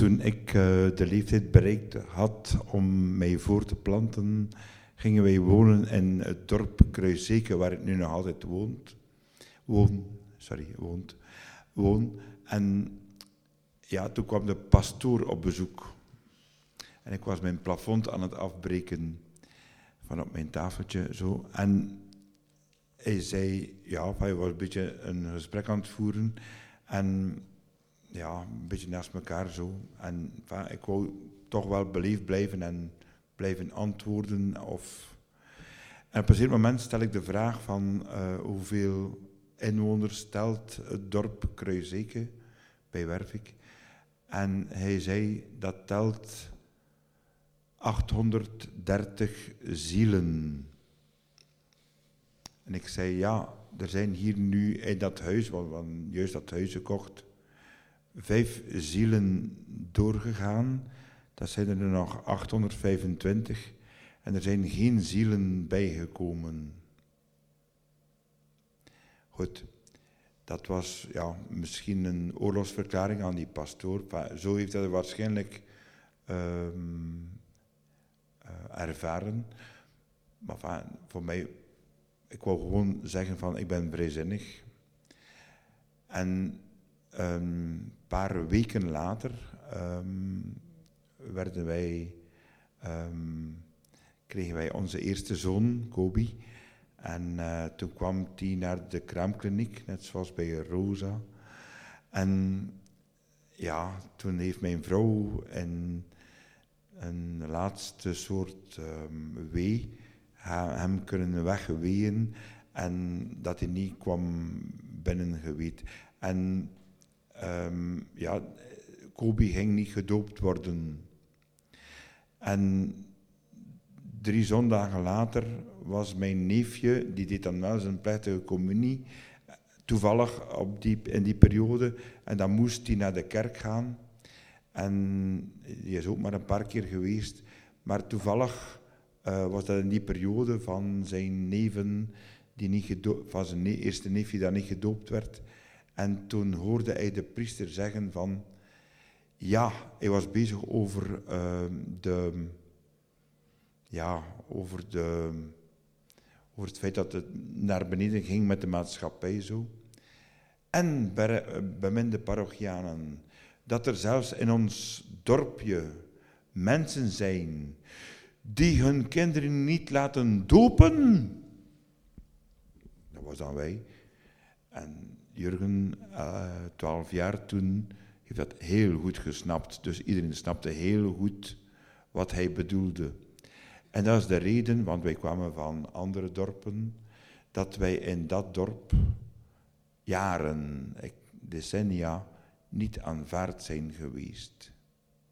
toen ik de leeftijd bereikt had om mij voor te planten, gingen wij wonen in het dorp Kruiszeke, waar ik nu nog altijd woon. En ja, toen kwam de pastoor op bezoek. En ik was mijn plafond aan het afbreken van op mijn tafeltje, zo. En hij zei, ja, hij was een beetje een gesprek aan het voeren. En ja, een beetje naast elkaar zo. En ik wou toch wel beleefd blijven en blijven antwoorden. En op een zeker moment stel ik de vraag van hoeveel inwoners stelt het dorp Kruiszeke bij Wervik. En hij zei, dat telt 830 zielen. En ik zei, ja, er zijn hier nu in dat huis, want we hadden juist dat huis gekocht, 5 zielen doorgegaan. Dat zijn er nog 825. En er zijn geen zielen bijgekomen. Goed, dat was ja, misschien een oorlogsverklaring aan die pastoor. Zo heeft hij het waarschijnlijk ervaren. Maar voor mij, ik wou gewoon zeggen van ik ben vrijzinnig. En een paar weken later kregen wij onze eerste zoon, Kobi. En toen kwam die naar de kraamkliniek, net zoals bij Rosa. En ja, toen heeft mijn vrouw een laatste soort wee hem kunnen wegweeën en dat hij niet kwam binnengeweet. En ja, Kobi ging niet gedoopt worden. En 3 zondagen later was mijn neefje, die deed dan wel zijn plechtige communie, toevallig in die periode, en dan moest hij naar de kerk gaan. En die is ook maar een paar keer geweest, maar toevallig was dat in die periode van zijn neven, van zijn eerste neefje dat niet gedoopt werd. En toen hoorde hij de priester zeggen van, ja, hij was bezig over het feit dat het naar beneden ging met de maatschappij zo. En beminde parochianen, dat er zelfs in ons dorpje mensen zijn die hun kinderen niet laten dopen. Dat was dan wij. En Jurgen, 12 jaar toen, heeft dat heel goed gesnapt. Dus iedereen snapte heel goed wat hij bedoelde. En dat is de reden, want wij kwamen van andere dorpen, dat wij in dat dorp jaren, decennia, niet aanvaard zijn geweest.